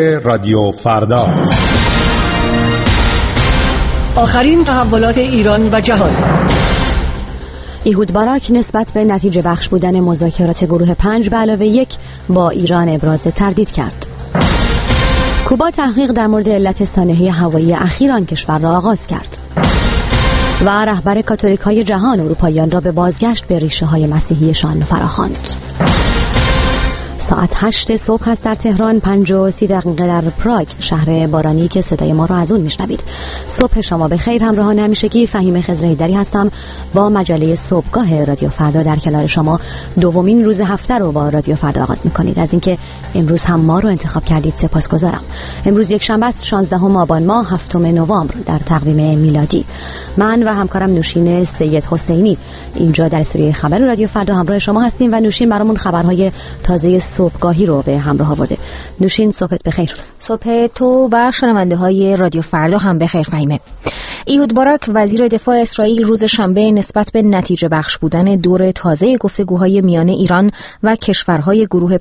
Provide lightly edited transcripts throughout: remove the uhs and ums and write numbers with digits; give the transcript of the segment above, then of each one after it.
رادیو فردا. آخرین تحولات ایران و جهان. ایهود باراک نسبت به نتیجه بخش بودن مذاکرات گروه 5+1 با ایران ابراز تردید کرد. کوبا تحقیق در مورد علت سانحه هوایی اخیر آن کشور را آغاز کرد. و رهبر کاتولیک‌های جهان اروپاییان را به بازگشت به ریشه‌های مسیحیشان فراخواند. ساعت 8 صبح است در تهران، 5:30 در پراگ، شهر بارانی که صدای ما را از اون میشنوید. صبح شما بخیر همراهان همیشگی، فهیم خضرهیدری هستم با مجله صبحگاه رادیو فردا در کنار شما. دومین روز هفته رو با رادیو فردا آغاز میکنید. از اینکه امروز هم ما رو انتخاب کردید سپاسگزارم. امروز یک شنبه است، 16 آبان ماه، 7 نوامبر در تقویم میلادی. من و همکارم نوشین سید حسینی اینجا در استودیوی خبر رادیو فردا همراه شما هستیم و نوشین برامون خبرهای تازه صبحگاهی رو به همراه آورده. نوشین صبحت بخیر. صبح تو و شنونده های رادیو فردا هم بخیر. فهیمه. ایهود باراک وزیر دفاع اسرائیل روز شنبه نسبت به نتیجه بخش بودن دور تازه گفتگوهای میان ایران و کشورهای گروه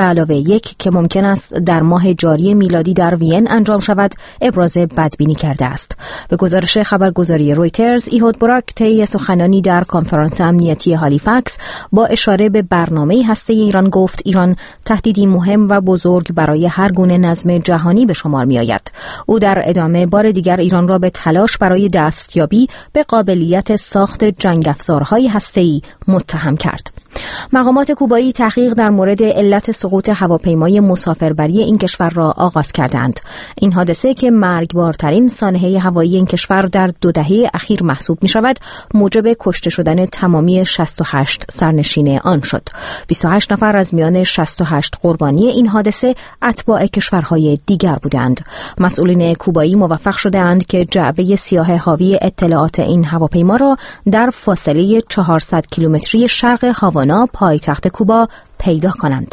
5+1 که ممکن است در ماه جاری میلادی در وین انجام شود ابراز بدبینی کرده است. به گزارش خبرگزاری رویترز، ایهود باراک طی سخنرانی در کنفرانس امنیتی هالیفاکس با اشاره به برنامه هسته ایران گفت ایران تهدیدی مهم و بزرگ برای هر گونه نظم جهانی به شمار می آید. او در ادامه بار دیگر ایران را به تلاش برای دستیابی به قابلیت ساخت جنگ افزارهای هسته‌ای متهم کرد. مقامات کوبایی تحقیق در مورد علت سقوط هواپیمای مسافربری این کشور را آغاز کردند. این حادثه که مرگبارترین سانحه هوایی این کشور در 2 دهه اخیر محسوب می شود، موجب کشته شدن تمامی 68 سرنشین آن شد. 28 نفر از میان 68 قربانی این حادثه اتباع کشورهای دیگر بودند. مسئولین کوبایی موفق شدند که جعبه سیاه حاوی اطلاعات این هواپیما را در فاصله 400 کیلومتری شرق هاوانا، پایتخت کوبا، پیدا کنند.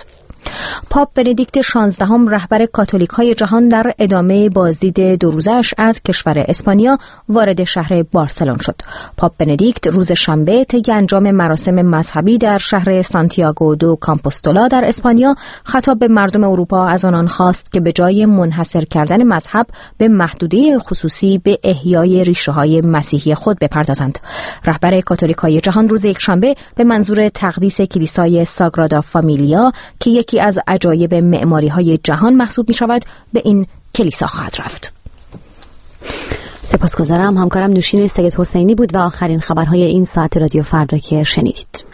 پاپ بندیکت 16 رهبر کاتولیک‌های جهان در ادامه بازدید 2 روزش از کشور اسپانیا وارد شهر بارسلون شد. پاپ بندیکت روز شنبه طی انجام مراسم مذهبی در شهر سانتیاگو دو کامپوستولا در اسپانیا خطاب به مردم اروپا از آنان خواست که به جای منحصر کردن مذهب به محدوده خصوصی به احیای ریشه‌های مسیحی خود بپردازند. رهبر کاتولیک‌های جهان روز یکشنبه به منظور تقدیس کلیسای ساگرادا فامیلیا که یکی از عجایب معماری‌های جهان محسوب می‌شود به این کلیسا خواهد رفت. سپاسگزارم. همکارم نوشین سید حسینی بود و آخرین خبرهای این ساعت رادیو فردا که شنیدید.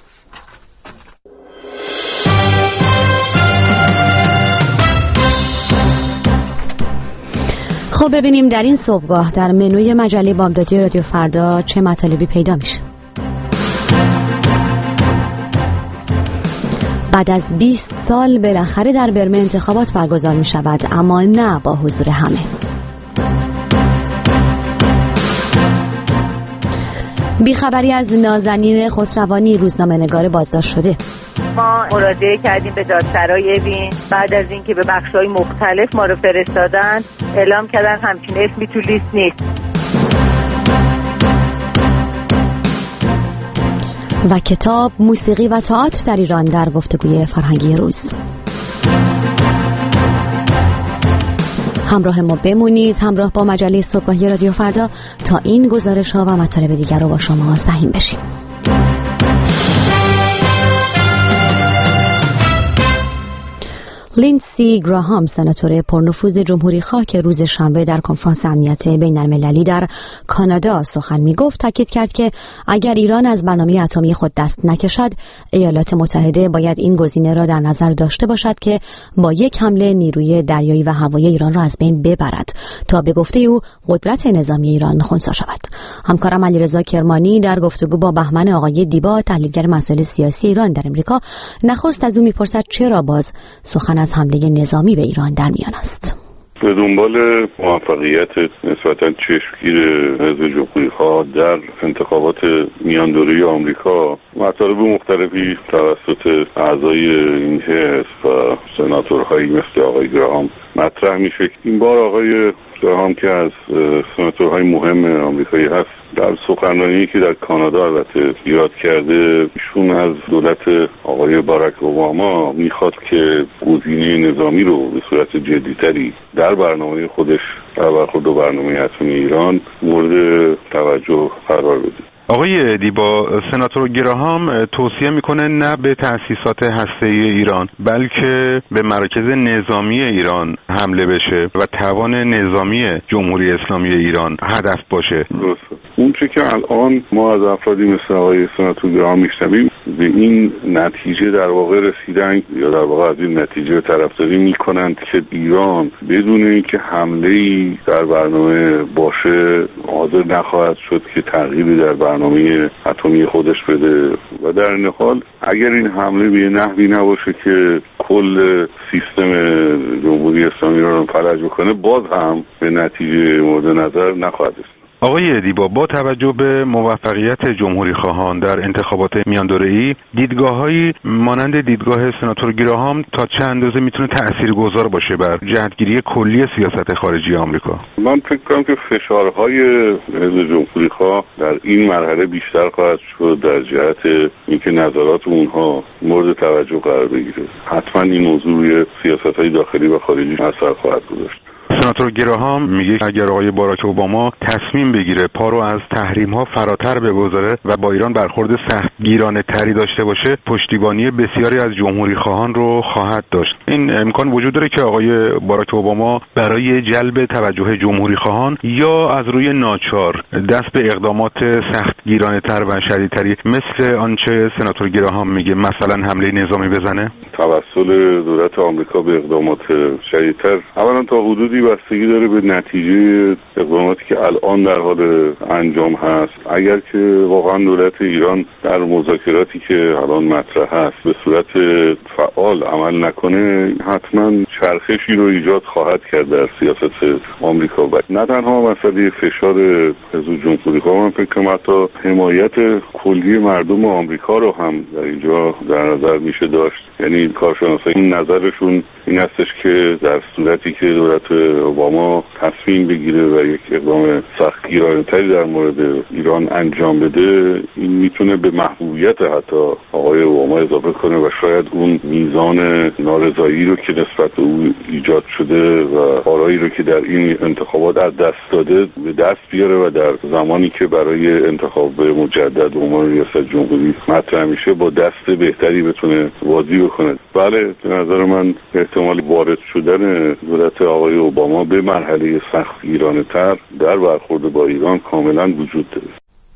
خب ببینیم در این صبحگاه در منوی مجله بامدادی رادیو فردا چه مطالبی پیدا میشه. بعد از 20 سال بالاخره در برمه انتخابات برگزار می شود، اما نه با حضور همه. بیخبری از نازنین خسروانی، روزنامه‌نگار بازداشت شده. ما مراجعه کردیم به دادسرای اوین. بعد از اینکه به بخش‌های مختلف ما رو فرستادن، اعلام کردن همچین اسمی تو لیست نیست. و کتاب، موسیقی و تئاتر در ایران در گفتگوی فرهنگی روز. همراه ما بمونید، همراه با مجله صبحگاهی رادیو فردا تا این گزارش ها و مطالب دیگر رو با شما سهیم بشیم. لیندسی گراهام، سناتور پرنفوذ جمهوری‌خواه که روز شنبه در کنفرانس امنیت بین‌المللی در کانادا سخن می‌گفت، تاکید کرد که اگر ایران از برنامه اتمی خود دست نکشد، ایالات متحده باید این گزینه را در نظر داشته باشد که با یک حمله نیروی دریایی و هوایی ایران را از بین ببرد تا به گفته او قدرت نظامی ایران خنثی شود. همکارم علیرضا کرمانی در گفتگو با بهمن آقای دیبا، تحلیلگر مسائل سیاسی ایران در امریکا، نخست از او می‌پرسد چرا باز سخن از حمله نظامی به ایران در میان است. به دنبال موفقیت نسبتاً چشمگیر حزب جمهوری‌خواه در انتخابات میان دوره آمریکا، مطالب مختلفی توسط اعضای این حزب و سناتورهایی مثل آقای گراهام مطرح میشه. این بار آقای گراهام که از سناتورهای مهم آمریکایی هست، در سخنرانی که در کانادا البته ایراد کرده، ایشون از دولت آقای باراک اوباما میخواد که گزینه نظامی رو به صورت جدیتری در برنامه خودش در برخورد با برنامه اتمی ایران مورد توجه قرار بده. آقای دیبا، سناتور گراهام توصیه میکنه نه به تأسیسات هسته‌ای ایران بلکه به مراکز نظامی ایران حمله بشه و توان نظامی جمهوری اسلامی ایران هدف باشه. درسته. اون چه که الان ما از افرادی مثل آقای سناتور گراهام میشنویم به این نتیجه در واقع رسیدن یا در واقع از این نتیجه طرفداری میکنند که ایران بدون اینکه حمله‌ای در برنامه باشه حاضر نخواهد شد که تغییری در برنامه اتمی خودش بده و در این حال اگر این حمله به نحوی نباشه که کل سیستم جمهوری اسلامی رو فلج بکنه، باز هم به نتیجه مورد نظر نخواهد رسید. آقای دیبا، با توجه به موفقیت جمهوری خواهان در انتخابات میاندوره‌ای، دیدگاه‌هایی مانند دیدگاه سناتور گراهام تا چه اندازه میتونه تاثیرگذار باشه بر جهتگیری کلی سیاست خارجی آمریکا؟ من فکر کنم که فشارهای حزب جمهوری خواه در این مرحله بیشتر خواهد شد در جهت اینکه نظرات اونها مورد توجه قرار بگیره. حتما این موضوع روی سیاست‌های داخلی و خارجی اثر خواهد گذاشت. سناتور گراهام میگه اگر آقای باراک اوباما تصمیم بگیره پا رو از تحریم‌ها فراتر بگذاره و با ایران برخورد سختگیرانه تری داشته باشه، پشتیبانی بسیاری از جمهوری خواهان رو خواهد داشت. این امکان وجود داره که آقای باراک اوباما برای جلب توجه جمهوری خواهان یا از روی ناچار دست به اقدامات سختگیرانه تر و شدیدتری مثل آنچه سناتور گراهام میگه مثلا حمله نظامی بزنه؟ توسل دولت آمریکا به اقدامات شدیدتر اولا تا حدودی بستگی داره به نتیجه اقداماتی که الان در حال انجام هست. اگر که واقعا دولت ایران در مذاکراتی که الان مطرح هست به صورت فعال عمل نکنه، حتما چرخشی رو ایجاد خواهد کرد در سیاست آمریکا و نه تنها مسئله فشار حزب جمهوری خواه، من فکر کنم حتی حمایت کلی مردم آمریکا رو هم در اینجا در نظر میشه داشت. یعنی کارشناسان این نظرشون این هستش که در صورتی که دولت اوباما تصمیم بگیره و یک اقدام سختگیرانه‌تری در مورد ایران انجام بده، این میتونه به محبوبیت حتی آقای اوباما اضافه کنه و شاید اون میزان نارضایی رو که نسبت به او ایجاد شده و آرایی رو که در این انتخابات از دست داده به دست بیاره و در زمانی که برای انتخاب مجدد عنوان ریاست جمهوری مطرح میشه با دست بهتری بتونه بازی بکنه. بله، به نظر من احتمال وارد شدن دولت آقای اوباما به مرحله سختگیرانه‌تر در برخورد با ایران کاملا وجود داره.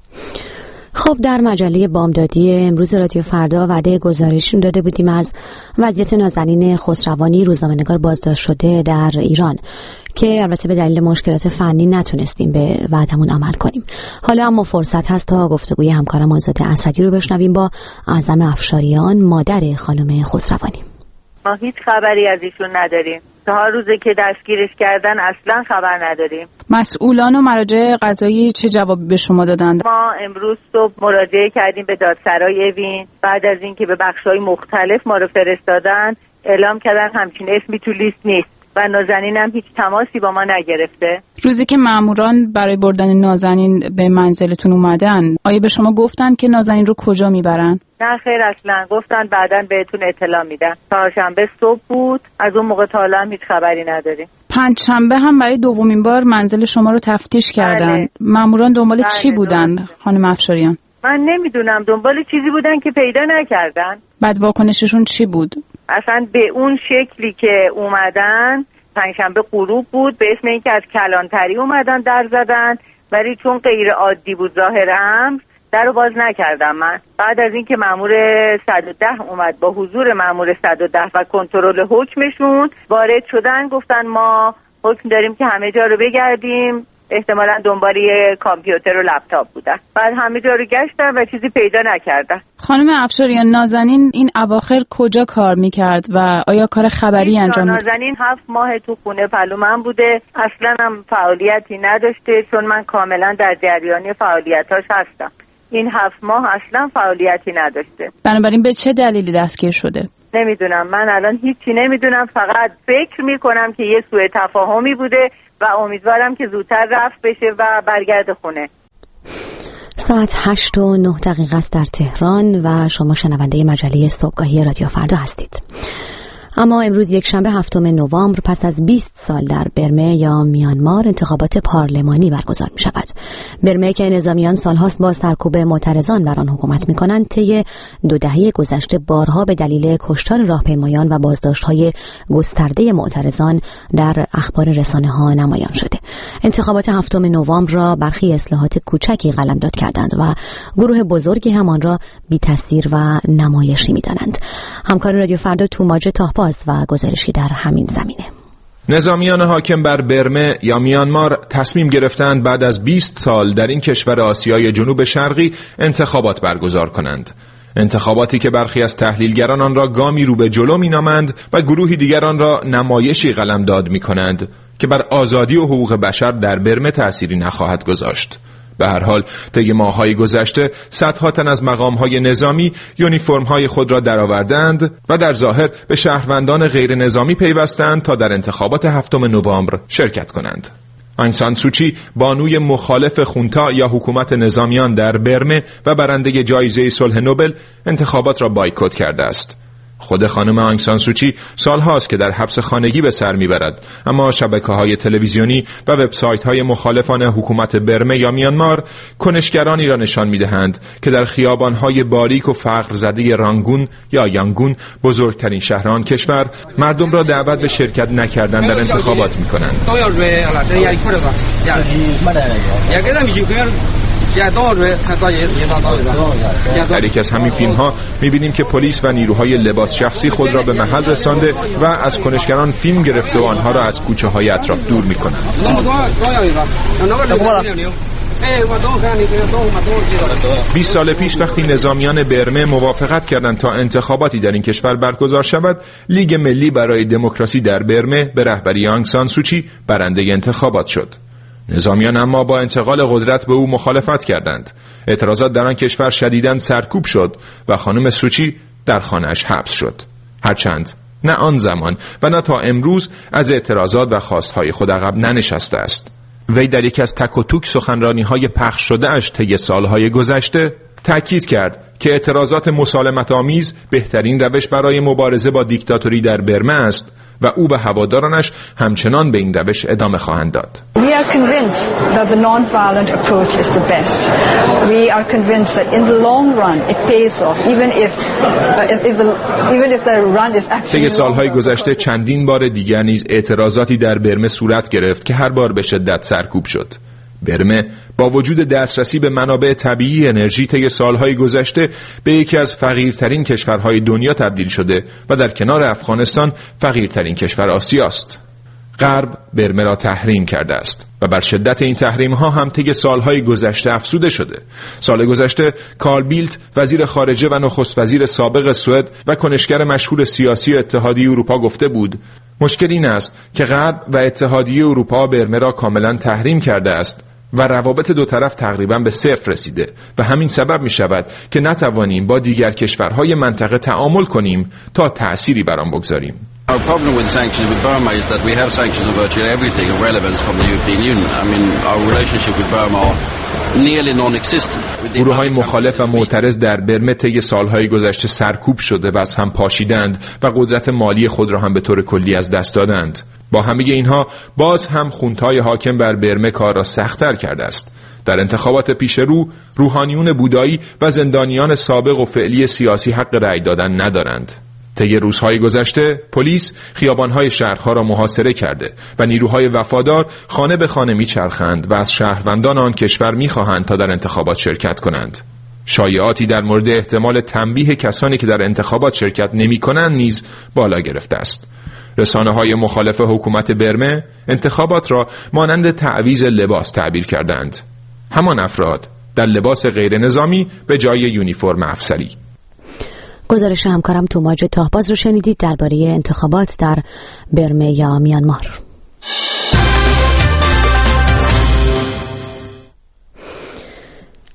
خب، در مجله بامدادی امروز رادیو فردا وعده گزارش داده بودیم از وضعیت نازنین خسروانی، روزنامه‌نگار بازداشت شده در ایران، که البته به دلیل مشکلات فنی نتونستیم به وعدمون عمل کنیم. حالا اما فرصت هست تا گفتگوی همکارم آزاده اسدی رو بشنویم با اعظم افشاریان، مادر خانم خسروانی. ما هیچ خبری از ایشون نداریم. 4 روزه که دستگیرش کردن اصلا خبر نداریم. مسئولان و مراجع قضایی چه جوابی به شما دادند؟ ما امروز صبح مراجعه کردیم به دادسرای اوین. بعد از اینکه به بخش‌های مختلف ما رو فرستادن، اعلام کردن همچین اسمی تو لیست نیست و نازنین هم هیچ تماسی با ما نگرفته. روزی که ماموران برای بردن نازنین به منزلتون اومدن، آیا به شما گفتن که نازنین رو کجا میبرن؟ نه خیر، اصلا. گفتن بعداً بهتون اطلاع میدن. چهارشنبه صبح بود، از اون موقع تا حالا هم هیچ خبری نداریم. پنجشنبه هم برای دومین بار منزل شما رو تفتیش کردن. بله. ماموران دنبال چی بودن خانم افشاریان؟ من نمیدونم، دنبال چیزی بودن که پیدا نکردن. بعد واکنششون چی بود؟ اصلا به اون شکلی که اومدن، پنجشنبه غروب بود، به اسم اینکه از کلانتری اومدن در زدن، ولی چون غیر عادی بود ظاهر امر، در رو باز نکردم. من بعد از اینکه مأمور 110 اومد با حضور مأمور 110 و کنترل حکمشون وارد شدن، گفتن ما حکم داریم که همه جا رو بگردیم، احتمالاً دنبال یه کامپیوتر و لپتاپ بودن. بعد همه جا رو گشتن و چیزی پیدا نکردن. خانم افشاریان، نازنین این اواخر کجا کار میکرد و آیا کار خبری انجام میداد؟ نازنین 7 ماه تو خونه پلو من بوده، اصلاً هم فعالیتی نداشته، چون من کاملاً در جریان فعالیتاش هستم. این 7 ماه اصلاً فعالیتی نداشته. بنابراین به چه دلیلی دستگیر شده؟ نمیدونم، من الان هیچی نمیدونم، فقط فکر میکنم که یه سوء تفاهمی بوده و امیدوارم که زودتر رفع بشه و برگرده خونه. ساعت 8:09 است در تهران و شما شنونده مجله صبحگاهی رادیو فردا هستید. اما امروز یک شنبه 7 نوامبر پس از 20 سال در برمه یا میانمار انتخابات پارلمانی برگزار می شود. برمه که نظامیان سالهاست با سرکوب معترضان بر آن حکومت می کنند، طی 2 دهه گذشته بارها به دلیل کشتار راهپیمایان و بازداشت‌های گسترده معترضان در اخبار رسانه‌ها نمایان شده. انتخابات 7 نوامبر را برخی اصلاحات کوچکی قلمداد کردند و گروه بزرگی همان را بی تاثیر و نمایشی می دانند. همکار رادیو فردا توماج تاهباز و گزارشی در همین زمینه. نظامیان حاکم بر برمه یا میانمار تصمیم گرفتند بعد از 20 سال در این کشور آسیای جنوب شرقی انتخابات برگزار کنند. انتخاباتی که برخی از تحلیلگران آن را گامی رو به جلو می‌نامند و گروهی دیگر آن را نمایشی قلمداد می‌کنند که بر آزادی و حقوق بشر در برمه تأثیری نخواهد گذاشت. به هر حال طی ماه‌های گذشته صدها تن از مقام‌های نظامی یونیفرم‌های خود را درآوردند و در ظاهر به شهروندان غیر نظامی پیوستند تا در انتخابات 7 نوامبر شرکت کنند. آنگ سان سوچی، بانوی مخالف خونتا یا حکومت نظامیان در برمه و برنده جایزه صلح نوبل، انتخابات را بایکوت کرده است. خود خانم آنگ سان سوچی سالهاست که در حبس خانگی به سر میبرد، اما شبکه‌های تلویزیونی و وبسایت‌های مخالفان حکومت برمه یا میانمار کنشگرانی را نشان می‌دهند که در خیابان‌های باریک و فقر زده رانگون یا یانگون، بزرگترین شهر آن کشور، مردم را دعوت به شرکت نکردن در انتخابات می‌کنند. در یکی از همین فیلم‌ها می‌بینیم که پلیس و نیروهای لباس شخصی خود را به محل رسانده و از کنشگران فیلم گرفته و آنها را از کوچه‌های اطراف دور می‌کنند. 20 سال پیش وقتی نظامیان برمه موافقت کردند تا انتخاباتی در این کشور برگزار شود، لیگ ملی برای دموکراسی در برمه به رهبری آنگ سان سوچی برنده انتخابات شد. نظامیان اما با انتقال قدرت به او مخالفت کردند. اعتراضات در آن کشور شدیداً سرکوب شد و خانم سوچی در خانه‌اش حبس شد. هرچند نه آن زمان و نه تا امروز از اعتراضات و خواستهای خود عقب ننشسته است. وی در یکی از تک و توک سخنرانی‌های پخش شده اش طی سالهای گذشته تأکید کرد که اعتراضات مسالمت‌آمیز بهترین روش برای مبارزه با دیکتاتوری در برمه است و او به هوادارانش همچنان به این روش ادامه خواهند داد. We are convinced that the non-violent approach is the best. We are convinced that in the long run it pays off even if the run is actually. طی سالهای گذشته چندین بار دیگر نیز اعتراضاتی در برمه صورت گرفت که هر بار به شدت سرکوب شد. برمه با وجود دسترسی به منابع طبیعی انرژی طی سالهای گذشته به یکی از فقیرترین کشورهای دنیا تبدیل شده و در کنار افغانستان فقیرترین کشور آسیاست. غرب برمه را تحریم کرده است و بر شدت این تحریم ها هم طی سالهای گذشته افزوده شده. سال گذشته کارل بیلت، وزیر خارجه و نخست وزیر سابق سوئد و کنشگر مشهور سیاسی اتحادیه اروپا گفته بود مشکل این است که غرب و اتحادیه اروپا برمه را کاملا تحریم کرده است و روابط دو طرف تقریبا به صفر رسیده و همین سبب می شود که نتوانیم با دیگر کشورهای منطقه تعامل کنیم تا تأثیری بر آن بگذاریم. Our problem with sanctions with Burma is that we have sanctions on virtually everything of relevance from the European Union. I mean, our relationship with Burma are nearly non-existent. گروه‌های مخالف و معترض در برمه طی سالهای گذشته سرکوب شده و از هم پاشیدند و قدرت مالی خود را هم به طور کلی از دست دادند. با همه اینها باز هم خونتای حاکم بر برمه کار را سخت‌تر کرده است. در انتخابات پیش رو، روحانیون بودایی و زندانیان سابق و فعلی سیاسی حق رأی دادن ندارند. طی روزهای گذشته پلیس خیابان‌های شهرها را محاصره کرده و نیروهای وفادار خانه به خانه می‌چرخند و از شهروندان آن کشور می‌خواهند تا در انتخابات شرکت کنند. شایعاتی در مورد احتمال تنبیه کسانی که در انتخابات شرکت نمی‌کنند نیز بالا گرفته است. رسانه‌های مخالف حکومت برمه انتخابات را مانند تعویض لباس تعبیر کردند. همان افراد در لباس غیر نظامی به جای یونیفرم افسری. گزارش همکارم توماج تاهباز رو شنیدید درباره انتخابات در برمه یا میانمار.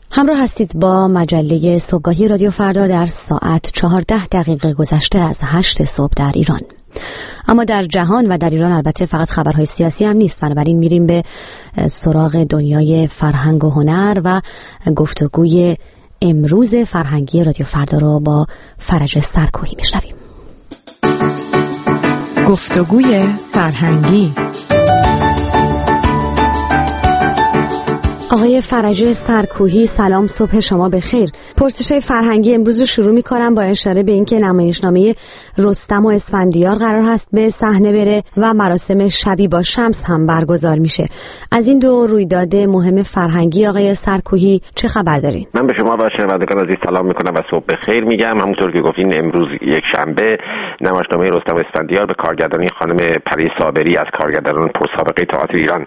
همراه هستید با مجله صبحگاهی رادیو فردا در ساعت 14 گذشته از 8 صبح در ایران. اما در جهان و در ایران البته فقط خبرهای سیاسی هم نیست، بنابراین میریم به سراغ دنیای فرهنگ و هنر و گفتگوی امروز فرهنگی رادیو فردا رو با فرج سرکوهی میشنویم. گفتگوی فرهنگی. آقای فرج سرکوهی، سلام، صبح شما بخیر. پرسش فرهنگی امروز رو شروع می‌کنم با اشاره به اینکه نمایشنامه رستم و اسفندیار قرار هست به صحنه بره و مراسم شبی با شمس هم برگزار میشه. از این دو رویداد مهم فرهنگی آقای سرکوهی چه خبر دارین؟ من به شما و شنوندگان عزیز سلام می‌کنم و صبح بخیر میگم. همونطور که گفتین امروز یک شنبه نمایشنامه رستم و اسفندیار به کارگردانی خانم پری صابری از کارگردانان پرسابقه تئاتر ایران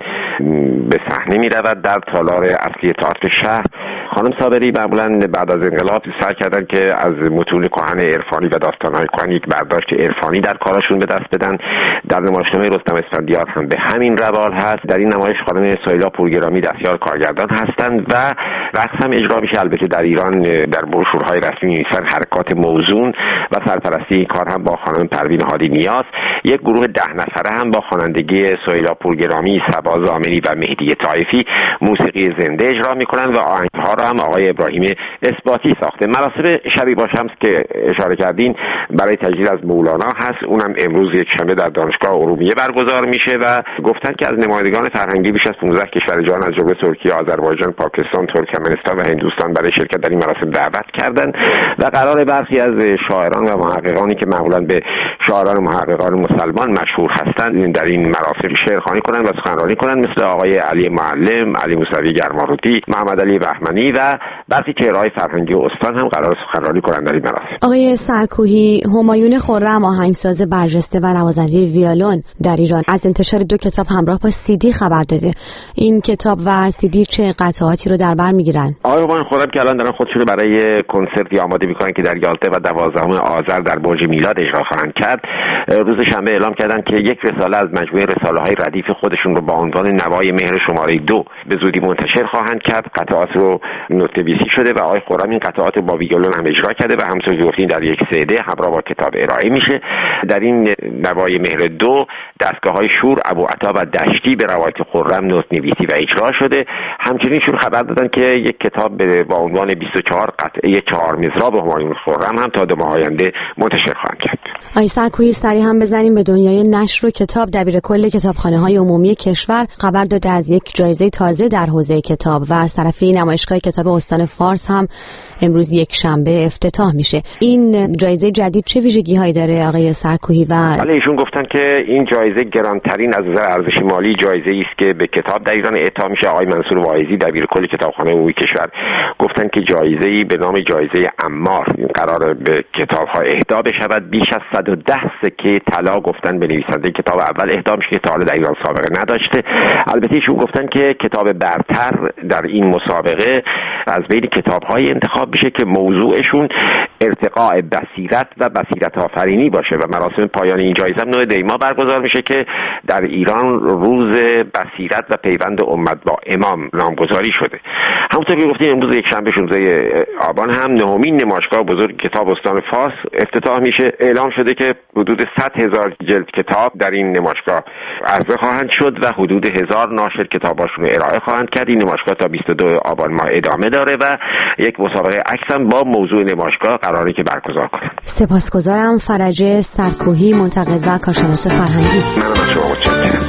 به صحنه می‌رود در تالار اصلی تئاتر شهر. خانم صابری معمولاً بعد از انقلاب سعی کردن که از متون کهن عرفانی و داستان‌های کهن یک برداشت عرفانی در کارشون به دست بدن. در نمایشنامه رستم اسفندیار هم به همین روال هست. در این نمایش خانم سهیلا پورگرامی دستیار کارگردان هستند و رقص هم اجرا میشه. البته در ایران در بروشورهای رسمی می‌نویسن حرکات موزون و سرپرستی این کار هم با خانم پروین هادی نیاز. یک گروه 10 نفره هم با خوانندگی سهیلا پورگرامی، صبا زامنی و مهدی طایفی موسیقی زنده اجرا میکنن و آهنگ‌ها را هم آقای ابراهیم اثباتی ساخته. مراسم شبی با شمس که اشاره کردین برای تجلیل از مولانا هست. اونم امروز یک شنبه در دانشگاه ارومیه برگزار میشه و گفتن که از نمایندگان فرهنگی بیش از 15 کشور جهان از جمله ترکیه، آذربایجان، پاکستان، ترکمنستان و هندوستان برای شرکت در این مراسم دعوت کردند و قرار برخی از شاعران و محققانی که معمولا به شاعران و محققان مسلمان مشهور هستند در این مراسم شعرخوانی کنند و سخنرانی کنند، مثل آقای علی معلم، علی موسوی گرمارودی، محمد علی بهمنی و برخی چهره‌های فرهنگی و استان هم قرار سخنرانی کنند در این مراسم. آقای سرکوهی، همایون خرم آهنگساز برجسته و نوازنده ویولون در ایران از انتشار 2 کتاب همراه با CD خبر داده. این کتاب و CD چه قطعاتی رو در بر میگیرن؟ آقای همایون خرم که الان دارن خودشون برای کنسرتی آماده میکنن که در یالته و 12 آذر در برج میلاد اجرا خواهند کرد. روز شنبه اعلام کردن که یک رساله از مجموعه رساله‌های ردیف خودشون رو با عنوان نوای مهر شماره 2 به زودی منتشر خواهند کرد. قطعات رو نوت‌نویسی شده و آقای خرم این قطعات با ویولون هم اجرا کرده و همونطور که گفتین در یک CD همراه با کتاب ارائه میشه. در این نوای مهر 2 دستگاه‌های شور، ابوعطا و دشتی به روایت خرم نوت‌نویسی و اجرا شده. همچنین شور خبر دادن که یک کتاب با عنوان 24 قطعه 4 مضراب همایون خرم هم تا 2 ماه آینده منتشر خواهند کرد. آقای سرکوهی، سریع هم بزنیم به دنیای نشر و کتاب. دبیرکل کتابخانه‌های عمومی کشور خبر داده از یک جایزه تازه در حوزه کتاب و از طرفی نمایشگاه کتاب استان فارس هم امروز یک شنبه افتتاح میشه. این جایزه جدید چه ویژگی‌هایی داره آقای سرکوهی؟ بله، ایشون گفتن که این جایزه گرانترین از نظر ارزش مالی جایزه‌ای است که به کتاب در ایران اعطا میشه. آقای منصور واعظی دبیرکل کتابخانه عمومی کشور گفتن که جایزه‌ای به نام جایزه عمار قرار به کتاب‌ها اهدا بشود. بیش از 110 سکه طلا گفتن به نویسنده کتاب اول اهدا میشه که تا حالا در ایران سابقه نداشته. البته ایشون گفتن که کتاب برتر در این مسابقه از بین کتاب‌های انتخاب بشه که موضوعشون ارتقاء بصیرت و بصیرت آفرینی باشه و مراسم پایان این جایزه 9 دی‌ماه برگزار میشه که در ایران روز بصیرت و پیوند امت با امام نامگذاری شده. همونطور که گفتیم امروز یک شنبه 16 آبان هم 9مین نمایشگاه بزرگ کتاب استان فارس افتتاح میشه. اعلام شده که حدود 100,000 جلد کتاب در این نمایشگاه عرضه خواهند شد و حدود 1000 ناشر کتاباشون ارائه خواهند کرد. این نمایشگاه تا 22 آبان ماه ادامه داره و یک مسابقه عکس هم با موضوع نمایشگاه قراره که برگزار کنند. سپاسگزارم. فرج سرکوهی، منتقد و کارشناس فرهنگی. منم از شما متشکرم.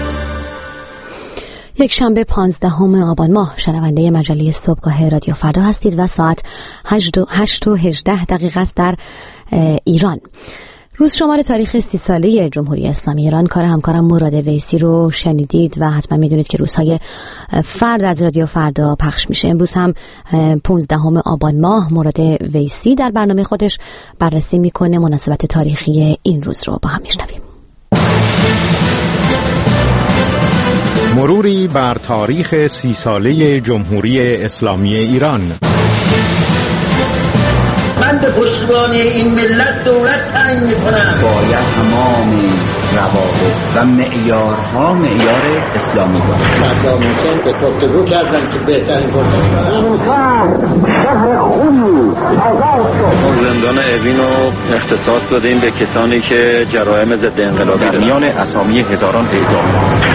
یک شنبه 15 آبان ماه شنونده مجله صبحگاه رادیو فردا هستید و ساعت 8:18 است در ایران. روز شمار تاریخ 30 ساله جمهوری اسلامی ایران. کار همکارم مراد ویسی رو شنیدید و حتما میدونید که روزهای فرد از رادیو فردا پخش میشه. امروز هم 15 آبان ماه مراد ویسی در برنامه خودش بررسی میکنه مناسبت تاریخی این روز رو با هم میشنویم. مروری بر تاریخ 30 ساله جمهوری اسلامی ایران. من به پشتیبانی این ملت دولت تعیین میکنم. باید تمام روابط و معیارها معیار اسلامی بود. صدام حسین به گفتگو کردن که بهترین زندان اوین رو اختصاص دادیم به کسانی که جرایم ضد انقلابی در میان اسامی هزاران اعدام.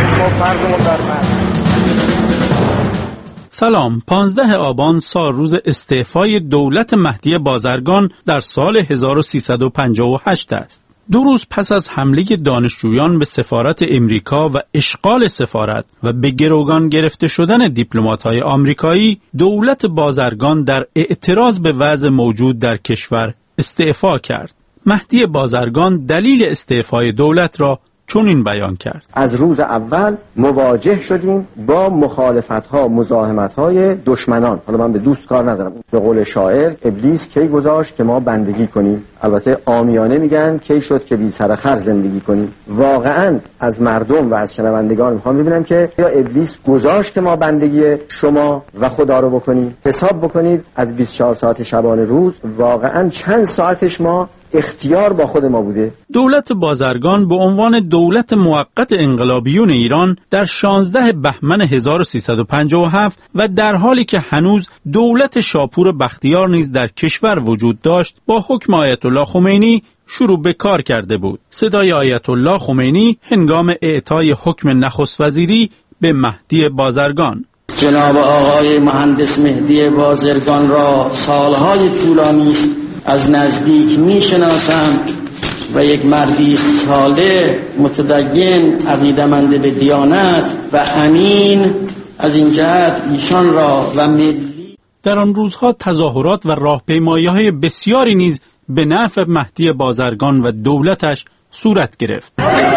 سلام، 15 آبان سال روز استعفای دولت مهدی بازرگان در سال 1358 است. 2 روز پس از حمله دانشجویان به سفارت امریکا و اشغال سفارت و به گروگان گرفته شدن دیپلمات‌های آمریکایی، دولت بازرگان در اعتراض به وضع موجود در کشور استعفا کرد. مهدی بازرگان دلیل استعفای دولت را چنین بیان کرد: از روز اول مواجه شدیم با مخالفت‌ها، مزاحمت‌های دشمنان. حالا من به دوست کار ندارم. به قول شاعر، ابلیس کی گذاشت که ما بندگی کنیم؟ البته عامیانه میگن کی شد که بی سر خر زندگی کنیم. واقعاً از مردم و از شنوندگان میخوام ببینم که یا ابلیس گذاشت که ما بندگی شما و خدا رو بکنیم؟ حساب بکنید از 24 ساعت شبانه روز واقعاً چند ساعتش ما اختیار با خود ما بوده. دولت بازرگان به عنوان دولت موقت انقلابیون ایران در 16 بهمن 1357 و در حالی که هنوز دولت شاپور بختیار نیز در کشور وجود داشت، با حکم آیت الله خمینی شروع به کار کرده بود. صدای آیت الله خمینی هنگام اعطای حکم نخست وزیری به مهدی بازرگان: جناب آقای مهندس مهدی بازرگان را سالهای طولانی از نزدیک میشناسم و یک مردی صالح، متدین، عقیده‌مند به دیانت و امین. از این جهت ایشان را و ملی. در آن روزها تظاهرات و راهپیمایی‌های بسیاری نیز به نفع مهدی بازرگان و دولتش صورت گرفت.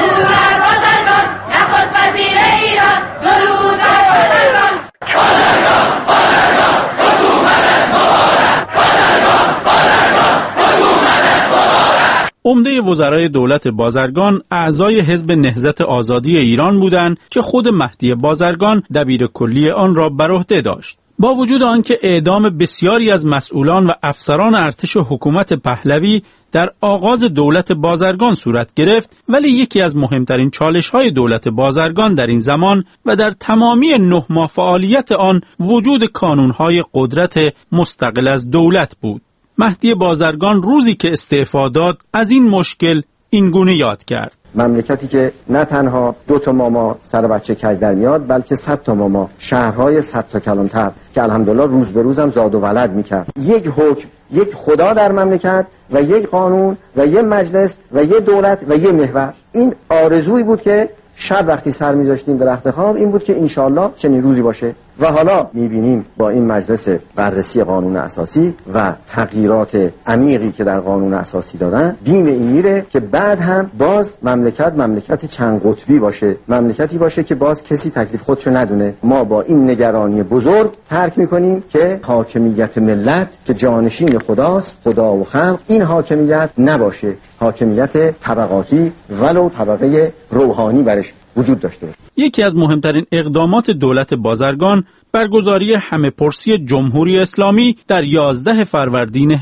عمده وزرای دولت بازرگان اعضای حزب نهضت آزادی ایران بودند که خود مهدی بازرگان دبیر کلی آن را بر عهده داشت. با وجود آنکه اعدام بسیاری از مسئولان و افسران ارتش حکومت پهلوی در آغاز دولت بازرگان صورت گرفت، ولی یکی از مهمترین چالش‌های دولت بازرگان در این زمان و در تمامی 9 ماه فعالیت آن وجود کانون‌های قدرت مستقل از دولت بود. مهدی بازرگان روزی که استعفا داد از این مشکل این گونه یاد کرد: مملکتی که نه تنها 2 تا ماما سر بچه کج در میاد، بلکه 100 تا ماما، شهرهای 100 تا کلانتر که الحمدلله روز به روزم زاد و ولد میکرد. یک حکم، یک خدا در مملکت و یک قانون و یک مجلس و یک دولت و یک محور. این آرزویی بود که شب وقتی سر می‌ذاشتیم به رخت خواب این بود که انشالله چنین روزی باشه. و حالا می‌بینیم با این مجلس بررسی قانون اساسی و تغییرات عمیقی که در قانون اساسی دادن، بیم این میره که بعد هم باز مملکت چند قطبی باشه، مملکتی باشه که باز کسی تکلیف خودشو ندونه. ما با این نگرانی بزرگ ترک می‌کنیم که حاکمیت ملت که جانشین خداست، خدا و خلق، این حاکمیت نباشه، حاکمیت طبقاتی ولو طبقه روحانی برش وجود داشته باشه. یکی از مهمترین اقدامات دولت بازرگان برگزاری همه‌پرسی جمهوری اسلامی در 11 فروردین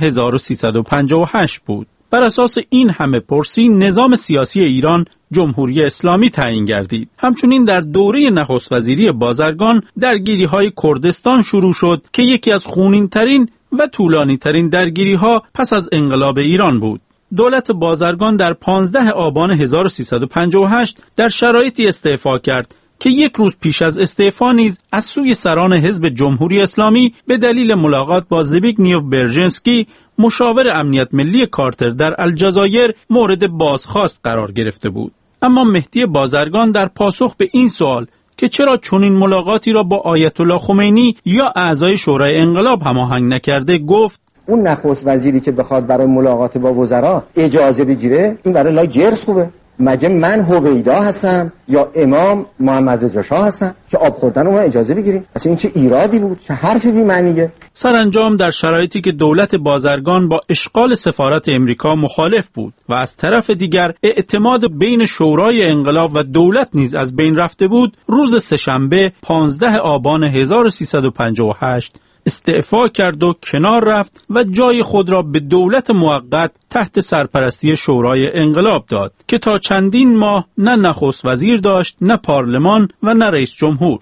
1358 بود. بر اساس این همه‌پرسی نظام سیاسی ایران جمهوری اسلامی تعیین گردید. همچنین در دوره نخست وزیری بازرگان درگیری‌های کردستان شروع شد که یکی از خونین‌ترین و طولانی‌ترین درگیری‌ها پس از انقلاب ایران بود. دولت بازرگان در 15 آبان 1358 در شرایطی استعفا کرد که 1 روز پیش از استعفا نیز از سوی سران حزب جمهوری اسلامی به دلیل ملاقات با زبیگنیو برژنسکی، مشاور امنیت ملی کارتر در الجزایر، مورد بازخواست قرار گرفته بود. اما مهدی بازرگان در پاسخ به این سوال که چرا چنین ملاقاتی را با آیت الله خمینی یا اعضای شورای انقلاب هماهنگ نکرده، گفت: اون نخست وزیری که بخواد برای ملاقات با وزرا اجازه بگیره، این برای لای جرس خوبه. مگه من هویدا هستم یا امام محمد رضا شاه هستم که آب خوردن رو ما اجازه بگیریم؟ اصلا این چه ایرادی بود؟ چه حرفی بی معنیه؟ سرانجام در شرایطی که دولت بازرگان با اشغال سفارت امریکا مخالف بود و از طرف دیگر اعتماد بین شورای انقلاب و دولت نیز از بین رفته بود، روز سه‌شنبه 15 آبان 1358 استعفا کرد و کنار رفت و جای خود را به دولت موقت تحت سرپرستی شورای انقلاب داد که تا چندین ماه نه نخست وزیر داشت، نه پارلمان و نه رئیس جمهور.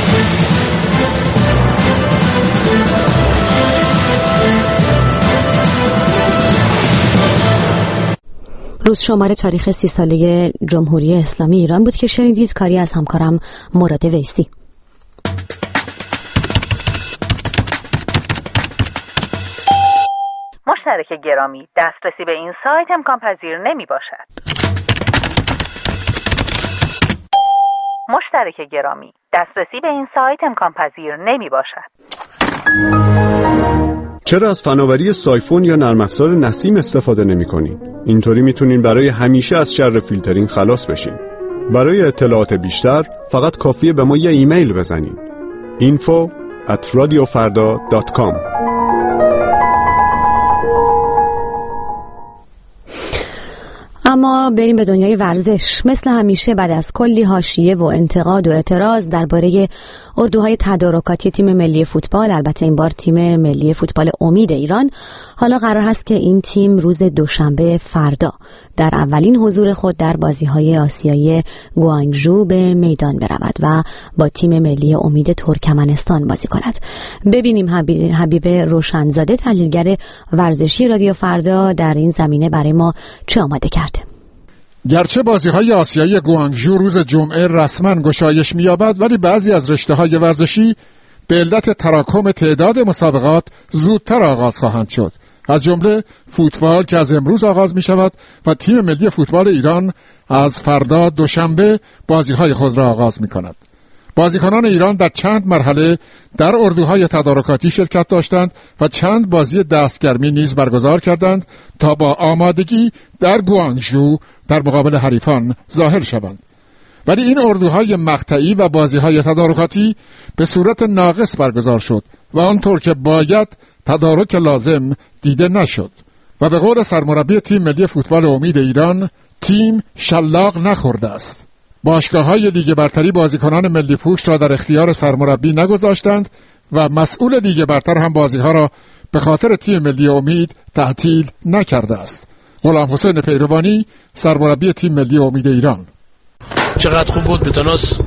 روز شماره تاریخ 30 ساله جمهوری اسلامی ایران بود که شنیدید، کاری از همکارم مراد ویسی. مشترک گرامی، دسترسی به این سایت امکان پذیر نمی باشد. مشترک گرامی، دسترسی به این سایت امکان پذیر نمی باشد. چرا از فناوری سایفون یا نرم افزار نسیم استفاده نمی‌کنین؟ اینطوری میتونین برای همیشه از شر فیلترینگ خلاص بشین. برای اطلاعات بیشتر فقط کافیه به ما یه ایمیل بزنین. info@radiofarda.com. اما بریم به دنیای ورزش. مثل همیشه بعد از کلی حاشیه و انتقاد و اعتراض درباره اردوهای تدارکاتی تیم ملی فوتبال، البته این بار تیم ملی فوتبال امید ایران، حالا قرار هست که این تیم روز دوشنبه فردا در اولین حضور خود در بازی‌های آسیایی گوانگژو به میدان برود و با تیم ملی امید ترکمنستان بازی کند. ببینیم حبیب روشنزاده، تحلیلگر ورزشی رادیو فردا، در این زمینه برای ما چه آماده کرده. گرچه بازی‌های آسیایی گوانگژو روز جمعه رسما گشایش می‌یابد، ولی بعضی از رشته‌های ورزشی به علت تراکم تعداد مسابقات زودتر آغاز خواهند شد. از جمله فوتبال که از امروز آغاز می‌شود و تیم ملی فوتبال ایران از فردا دوشنبه بازی‌های خود را آغاز می‌کند. بازیکنان ایران در چند مرحله در اردوهای تدارکاتی شرکت داشتند و چند بازی دستگرمی نیز برگزار کردند تا با آمادگی در گوانگژو در مقابل حریفان ظاهر شوند. ولی این اردوهای مقطعی و بازی‌های تدارکاتی به صورت ناقص برگزار شد و آنطور که باید تدارک لازم دیده نشد و به قول سرمربی تیم ملی فوتبال امید ایران، تیم شلاق نخورده است. باشگاه‌های لیگ برتری بازیکنان ملی پوش را در اختیار سرمربی نگذاشتند و مسئول لیگ برتر هم بازی‌ها را به خاطر تیم ملی امید تعطیل نکرده است. غلام حسین پیروانی، سرمربی تیم ملی امید ایران: چقدر خوب بود، میتونست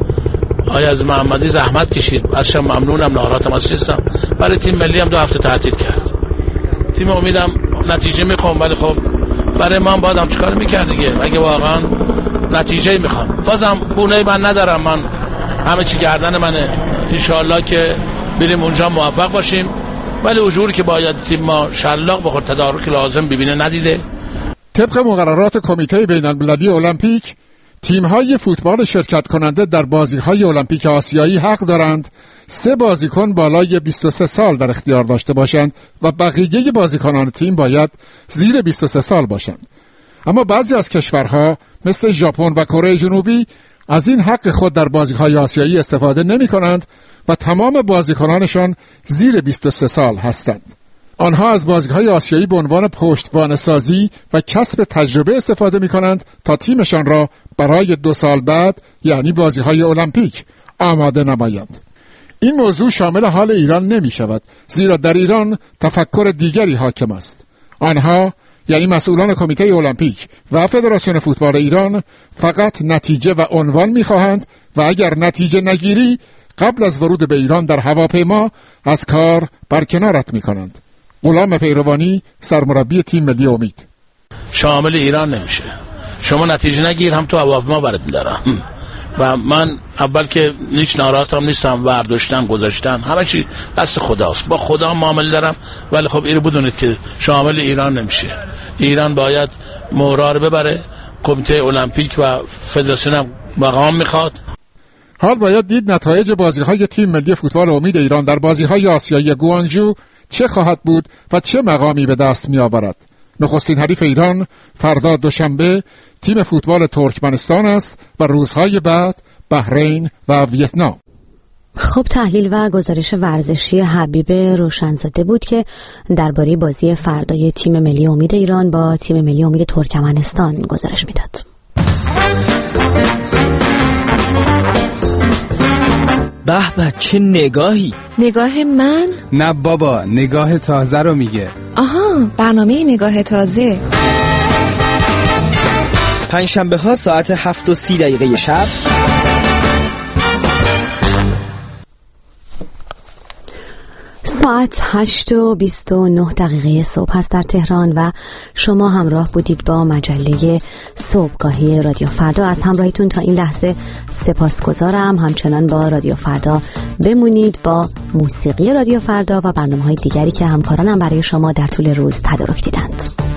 از محمدی زحمت کشید، ازشم ممنونم، ناراحتم ازشم. برای تیم ملی هم 2 هفته تعطیل کرد. تیم امیدم نتیجه میخوام، ولی خب برای ما هم باید هم چیکار میکرد دیگه. اگه واقعا نتیجه میخوام، بازم بونه من ندارم، من همه چی گردن منه. انشالله که بریم اونجا موفق باشیم، ولی اجوری که باید تیم ما شلاق بخور، تدارک لازم ببینه ندیده. طبق مقررات کمیته بین‌المللی المپیک، تیم‌های فوتبال شرکت کننده در بازی‌های المپیک آسیایی حق دارند 3 بازیکن بالای 23 سال در اختیار داشته باشند و بقیه بازیکنان تیم باید زیر 23 سال باشند. اما بعضی از کشورها مثل ژاپن و کره جنوبی از این حق خود در بازی‌های آسیایی استفاده نمی‌کنند و تمام بازیکنانشان زیر 23 سال هستند. آنها از بازی‌های آسیایی به عنوان پشتوانه‌سازی و کسب تجربه استفاده می‌کنند تا تیمشان را برای 2 سال بعد، یعنی بازی‌های المپیک، آماده نمایند. این موضوع شامل حال ایران نمی‌شود، زیرا در ایران تفکر دیگری حاکم است. آنها، یعنی مسئولان کمیته المپیک و فدراسیون فوتبال ایران، فقط نتیجه و عنوان می‌خواهند و اگر نتیجه نگیری قبل از ورود به ایران در هواپیما از کار برکنارت می‌کنند. غلام پیروانی، سرمربی تیم ملی امید: شامل ایران نمیشه، شما نتیجه نگیر هم تو هواپیما برات می‌دارم و من اول که هیچ ناراحتم نیستم، برداشتن گذاشتن همه چی دست خداست، با خدا معامله دارم، ولی خب اینو بدونید که شامل ایران نمیشه. ایران باید مهرا رو ببره، کمیته المپیک و فدراسیون هم مقام میخواد. حال باید دید نتایج بازی‌های تیم ملی فوتبال امید ایران در بازی‌های آسیایی گوانگژو چه خواهد بود و چه مقامی به دست می‌آورد. نخستین حریف ایران فردا دوشنبه تیم فوتبال ترکمنستان است و روزهای بعد بحرین و ویتنام. خب، تحلیل و گزارش ورزشی حبیب روشنزاده بود که درباره بازی فردای تیم ملی امید ایران با تیم ملی امید ترکمنستان گزارش میداد. به به چه نگاهی. نگاه من؟ نه بابا، نگاه تازه رو میگه. آها، برنامه نگاه تازه. پنجشنبه ها ساعت 7:30 شب. ساعت 8:29 صبح هست در تهران و شما همراه بودید با مجله صبحگاهی رادیو فردا. از همراهیتون تا این لحظه سپاسگزارم. همچنان با رادیو فردا بمونید با موسیقی رادیو فردا و برنامه‌های دیگری که همکارانم برای شما در طول روز تدارک دیدند.